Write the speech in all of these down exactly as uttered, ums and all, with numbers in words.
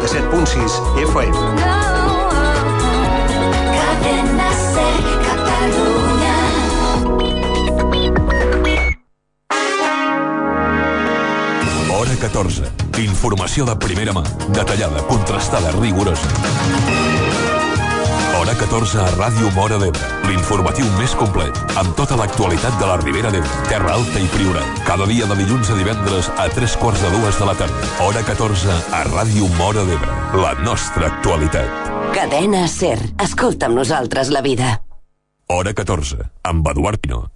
setanta-set punt sis F M. Cadena Ser, Catalunya. Hora catorze. Informació de primera mà, detallada, contrastada, rigorosa. Hora catorze a Ràdio Móra d'Ebre. L'informatiu més complet, amb tota l'actualitat de la Ribera d'Ebre, Terra Alta i Priorat. Cada dia de dilluns a divendres a tres quarts de dues de la tarda. Hora catorze a Ràdio Móra d'Ebre. La nostra actualitat. Cadena Ser. Escolta amb nosaltres la vida. Hora catorze, amb Eduard Pino.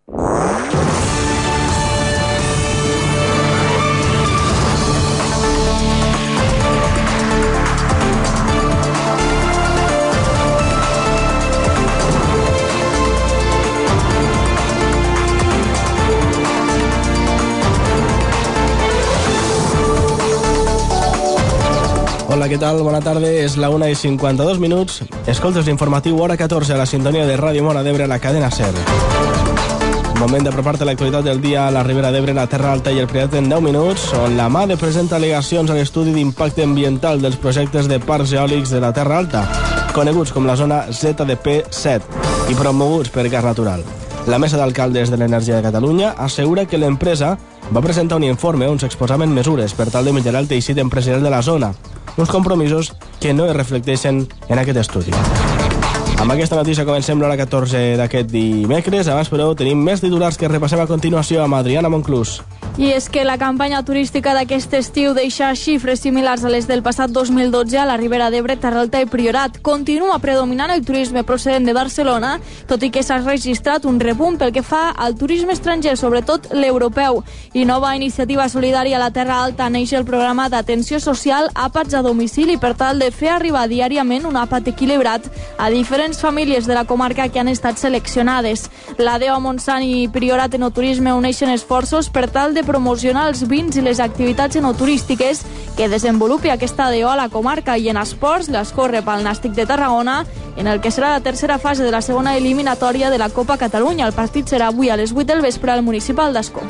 Hola, què tal? Bona tarda, és la una i cinquanta-dos minuts. Escoltes l'informatiu Hora catorze a la sintonia de Ràdio Móra d'Ebre a la cadena Ser. Moment d'apropar-te a l'actualitat del dia a la Ribera d'Ebre, la Terra Alta i el Priorat en deu minuts, on la MADE presenta al·legacions a l'estudi d'impacte ambiental dels projectes de parcs eòlics de la Terra Alta, coneguts com la zona Z D P set i promoguts per Gas Natural. La Mesa d'Alcaldes de l'Energia de Catalunya assegura que l'empresa va presentar un informe on s'exposaven mesures per tal de millorar el teixit empresarial de la zona, uns compromisos que no es reflecteixen en aquest estudi. Amb aquesta notícia comencem l'hora catorze d'aquest dimecres. Abans, però, tenim més titulars que repassem a continuació amb Adriana Monclús. I és que la campanya turística d'aquest estiu deixa xifres similars a les del passat dos mil dotze a la Ribera d'Ebre, Terra Alta i Priorat. Continua predominant el turisme procedent de Barcelona, tot i que s'ha registrat un repunt pel que fa al turisme estranger, sobretot l'europeu. I nova iniciativa solidària a la Terra Alta neix el programa d'atenció social Àpats a domicili per tal de fer arribar diàriament un àpat equilibrat a diferents famílies de la comarca que han estat seleccionades. La D E O Montsant i Priorat Enoturisme uneixen esforços per tal de promocionar els vins i les activitats enoturístiques que desenvolupi aquesta D E O a la comarca, i en esports l'escorre pel Nàstic de Tarragona, en el que serà la tercera fase de la segona eliminatòria de la Copa Catalunya. El partit serà avui a les vuit del vespre al Municipal d'Ascó.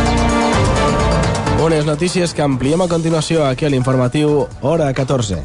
Unes notícies que ampliem a continuació aquí a l'informatiu Hora catorze.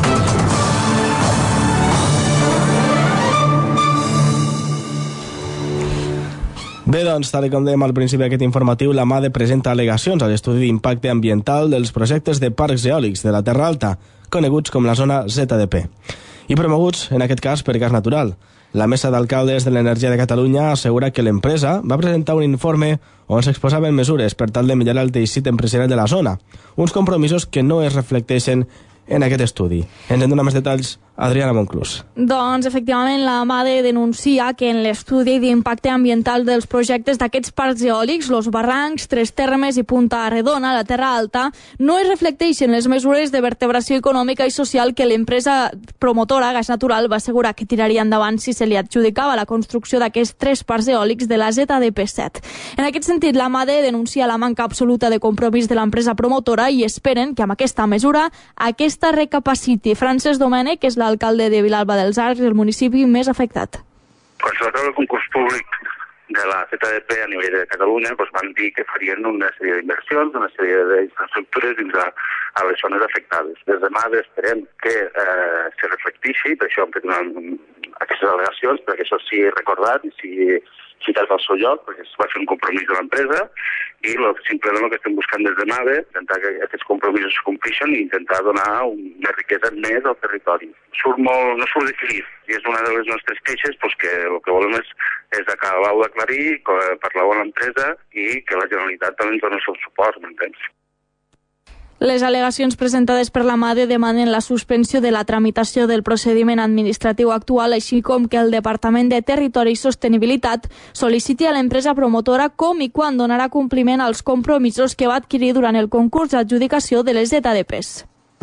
Bé, doncs, tal com dèiem al principi d'aquest informatiu, la MADE presenta al·legacions a l'estudi d'impacte ambiental dels projectes de parcs eòlics de la Terra Alta, coneguts com la zona Z D P, i promoguts, en aquest cas, per Gas Natural. La Mesa d'Alcaldes de l'Energia de Catalunya assegura que l'empresa va presentar un informe on s'exposaven mesures per tal de millorar el teixit empresarial de la zona, uns compromisos que no es reflecteixen en aquest estudi. Ens en dona més detalls Adriana Monclús. Doncs, efectivament, la MADE denuncia que en l'estudi d'impacte ambiental dels projectes d'aquests parcs eòlics, Los Barrancs, Tres Termes i Punta Redona, la Terra Alta, no es reflecteixen les mesures de vertebració econòmica i social que l'empresa promotora Gas Natural va assegurar que tiraria endavant si se li adjudicava la construcció d'aquests tres parcs eòlics de la Z D P set. En aquest sentit, la MADE denuncia la manca absoluta de compromís de l'empresa promotora i esperen que amb aquesta mesura aquesta recapaciti. Francesc Domènech és l'alcalde de Vilalba dels Arcs, el municipi més afectat. Quan se va treure el concurs públic de la Z D P a nivell de Catalunya, doncs van dir que farien una sèrie d'inversions, una sèrie d'infraestructures dins a, a les zones afectades. Des de MADE esperem que eh, se reflecteixi, per això hem fet una, aquestes al·legacions, perquè això sigui recordat i sigui citat al seu lloc, perquè es va fer un compromís de l'empresa, i lo, simplement el que estem buscant des de MADE, intentar que aquests compromisos es complixen i intentar donar una riquesa més al territori. Surt molt, no surt definit, i és una de les nostres queixes, doncs que el que volem és, és acabar-ho d'aclarir, parlar-ho amb l'empresa i que la Generalitat també ens doni el seu suport, m'entens? Les al·legacions presentades per la MADE demanen la suspensió de la tramitació del procediment administratiu actual, així com que el Departament de Territori i Sostenibilitat sol·liciti a l'empresa promotora com i quan donarà compliment als compromisos que va adquirir durant el concurs d'adjudicació de les Z D Ps.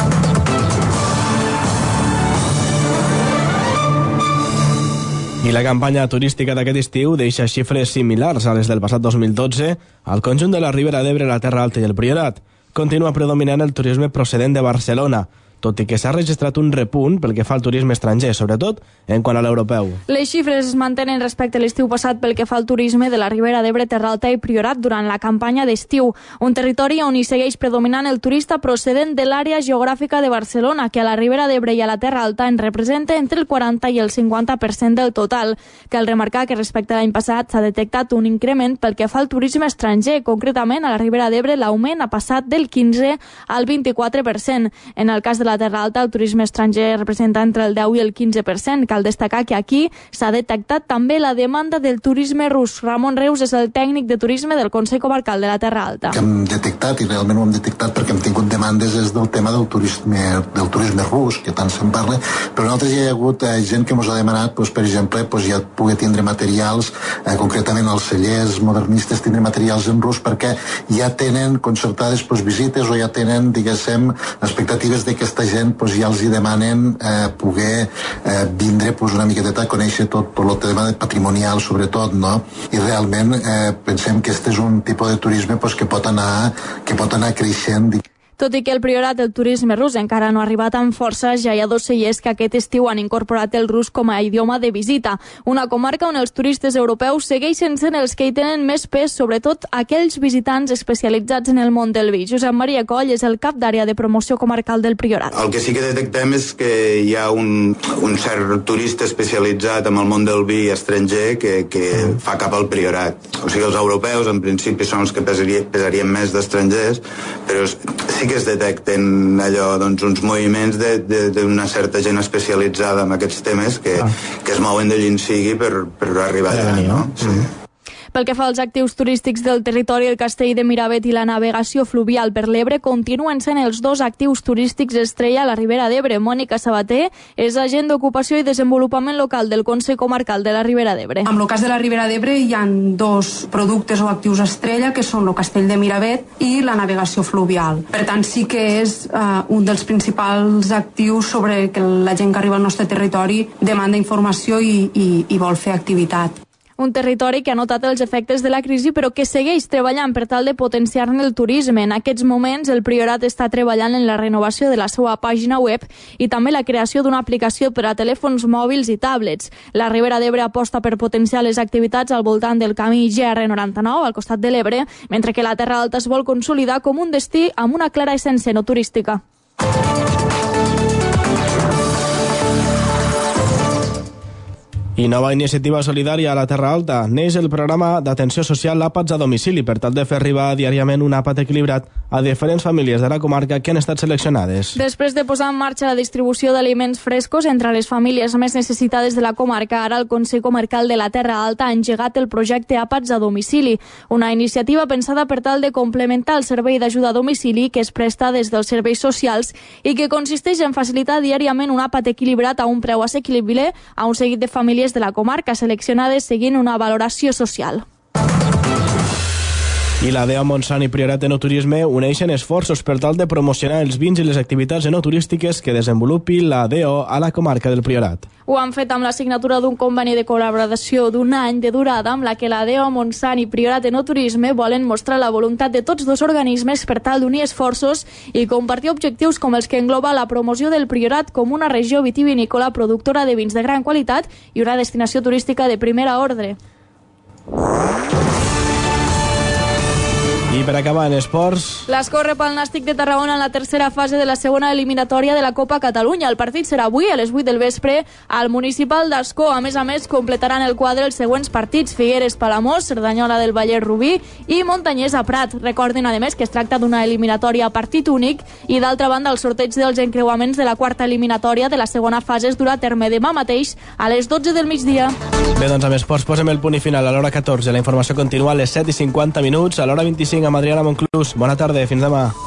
I la campanya turística d'aquest estiu deixa xifres similars a les del passat dos mil dotze al conjunt de la Ribera d'Ebre, la Terra Alta i el Priorat. Continua predominant el turisme procedent de Barcelona, tot i que s'ha registrat un repunt pel que fa al turisme estranger, sobretot en quant a l'europeu. Les xifres es mantenen respecte a l'estiu passat pel que fa al turisme de la Ribera d'Ebre, Terra Alta i Priorat durant la campanya d'estiu, un territori on hi segueix predominant el turista procedent de l'àrea geogràfica de Barcelona, que a la Ribera d'Ebre i a la Terra Alta en representa entre el quaranta i el cinquanta per cent del total. Cal remarcar que respecte a l'any passat s'ha detectat un increment pel que fa al turisme estranger. Concretament, a la Ribera d'Ebre l'augment ha passat del quinze al vint-i-quatre per cent. En el cas de la Terra Alta, el turisme estranger representa entre el deu i el quinze per cent. Cal destacar que aquí s'ha detectat també la demanda del turisme rus. Ramon Reus és el tècnic de turisme del Consell Comarcal de la Terra Alta. Que hem detectat, i realment ho hem detectat perquè hem tingut demandes, és del tema del turisme, del turisme rus, que tant se'n parla, però nosaltres hi ha hagut eh, gent que ens ha demanat, doncs, per exemple, doncs, ja poder tindre materials, eh, concretament els cellers modernistes, tindre materials en rus, perquè ja tenen concertades doncs, visites o ja tenen, diguéssim, expectatives de que aquesta gent doncs, ja els hi demanen eh, poder eh, vindre doncs, una miqueta a conèixer tot, tot el tema patrimonial, sobretot, no? I realment eh, pensem que este és un tipus de turisme doncs, que pot anar, que pot anar creixent. Tot i que el Priorat del turisme rus encara no ha arribat amb força, ja hi ha dos cellers que aquest estiu han incorporat el rus com a idioma de visita. Una comarca on els turistes europeus segueixen sent els que hi tenen més pes, sobretot aquells visitants especialitzats en el món del vi. Josep Maria Coll és el cap d'àrea de promoció comarcal del Priorat. El que sí que detectem és que hi ha un, un cert turista especialitzat en el món del vi estranger que, que fa cap al Priorat. O sigui, els europeus en principi són els que pesarien, pesarien més d'estrangers, però sí que es detecten allò, doncs, uns moviments d'una certa gent especialitzada en aquests temes que, ah. que es mouen de llin sigui per, per arribar allà, no? Sí. Mm. Pel que fa als actius turístics del territori, el castell de Miravet i la navegació fluvial per l'Ebre continuen sent els dos actius turístics estrella a la Ribera d'Ebre. Mònica Sabater és agent d'ocupació i desenvolupament local del Consell Comarcal de la Ribera d'Ebre. En el cas de la Ribera d'Ebre hi ha dos productes o actius estrella, que són el castell de Miravet i la navegació fluvial. Per tant, sí que és uh, un dels principals actius sobre que la gent que arriba al nostre territori demanda informació i, i, i vol fer activitat. Un territori que ha notat els efectes de la crisi però que segueix treballant per tal de potenciar-ne el turisme. En aquests moments el Priorat està treballant en la renovació de la seva pàgina web i també la creació d'una aplicació per a telèfons mòbils i tablets. La Ribera d'Ebre aposta per potenciar les activitats al voltant del camí G R noranta-nou al costat de l'Ebre, mentre que la Terra Alta es vol consolidar com un destí amb una clara essència no turística. I nova iniciativa solidària a la Terra Alta. Neix el programa d'atenció social Àpats a domicili per tal de fer arribar diàriament un àpat equilibrat a diferents famílies de la comarca que han estat seleccionades. Després de posar en marxa la distribució d'aliments frescos entre les famílies més necessitades de la comarca, ara el Consell Comarcal de la Terra Alta ha engegat el projecte Àpats a domicili, una iniciativa pensada per tal de complementar el servei d'ajuda a domicili que es presta des dels serveis socials i que consisteix en facilitar diàriament un àpat equilibrat a un preu assequible a un seguit de famílies de la comarca seleccionades seguint una valoració social. I la D E O Montsant i Priorat Enoturisme uneixen esforços per tal de promocionar els vins i les activitats enoturístiques que desenvolupi la D E O a la comarca del Priorat. Ho han fet amb la signatura d'un conveni de col·laboració d'un any de durada amb la que la D E O Montsant i Priorat Enoturisme volen mostrar la voluntat de tots dos organismes per tal d'unir esforços i compartir objectius com els que engloba la promoció del Priorat com una regió vitivinícola productora de vins de gran qualitat i una destinació turística de primera ordre. I per acabar en esports... Les corre pel Nàstic de Tarragona en la tercera fase de la segona eliminatòria de la Copa Catalunya. El partit serà avui a les vuit del vespre al Municipal d'Ascó. A més a més, completaran el quadre els següents partits: Figueres Palamós, Cerdanyola del Vallès Rubí i Montanyès a Prat. Recordin, a més, que es tracta d'una eliminatòria a partit únic i, d'altra banda, el sorteig dels encreuaments de la quarta eliminatòria de la segona fase es durà a terme demà mateix a les dotze del migdia. Bé, doncs amb esports posem el punt i final a l'hora catorze. La informació continua a les set i cinquanta minuts, a l'hora vint-i-cinc amb Adriana Monclús. Bona tarda, fins demà.